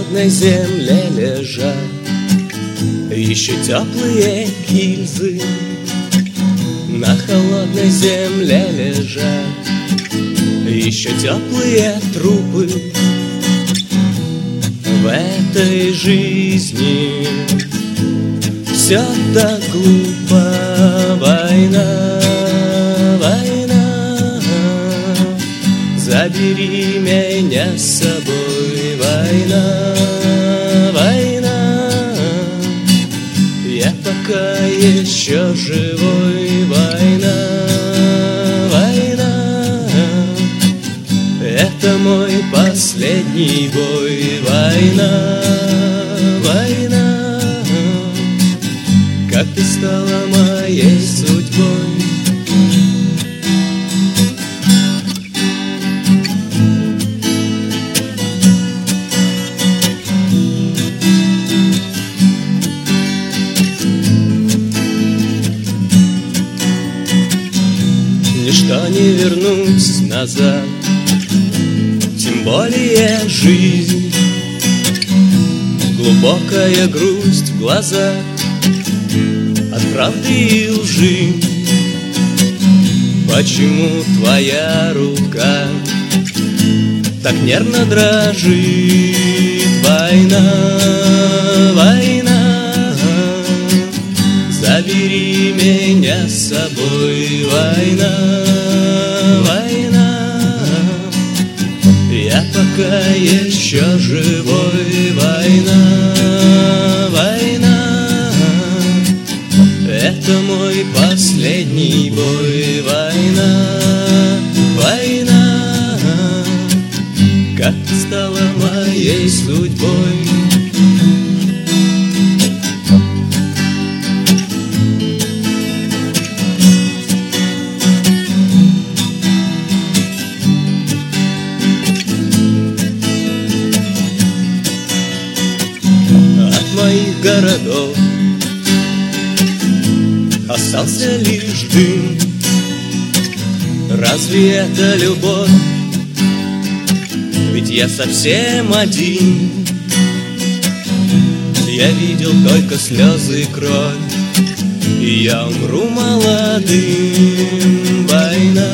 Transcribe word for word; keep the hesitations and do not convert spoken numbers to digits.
холодной земле лежат еще теплые гильзы. На холодной земле лежат еще теплые трупы. В этой жизни все так глупо. Война, война, забери меня с собой. Война, война, я пока еще живой. Война, война, это мой последний бой. Война, война, как ты стала моей судьбой. Ничто не вернуть назад, тем более жизнь. Глубокая грусть в глазах от правды и лжи. Почему твоя рука так нервно дрожит? Война, война, забери меня с собой. Война, война, я пока еще живой. Война, война, это мой последний бой. Война, война, как ты стала моей судьбой. От моих городов остался лишь дым. Разве это любовь? Ведь я совсем один. Я видел только слезы и кровь, и я умру молодым. Война,